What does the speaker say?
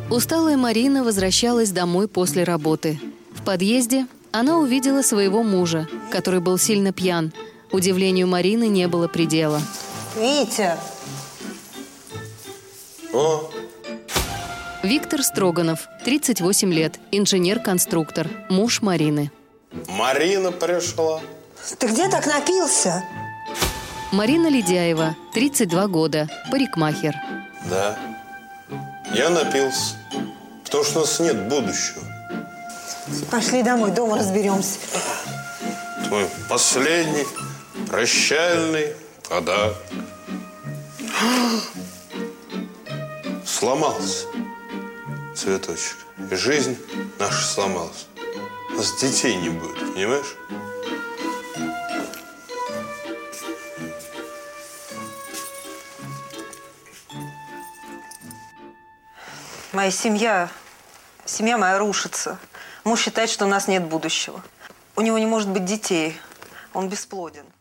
Усталая Марина возвращалась домой после работы. В подъезде она увидела своего мужа, который был сильно пьян. Удивлению Марины не было предела. Витя! О! Виктор Строганов, 38 лет, инженер-конструктор, муж Марины. Марина пришла. Ты где так напился? Марина Ледяева, 32 года, парикмахер. Да. Я напился, потому что у нас нет будущего. Пошли домой, дома разберемся. Твой последний прощальный подарок. Сломался цветочек. И жизнь наша сломалась. У нас детей не будет, понимаешь? Моя семья моя рушится. Муж считает, что у нас нет будущего. У него не может быть детей. Он бесплоден.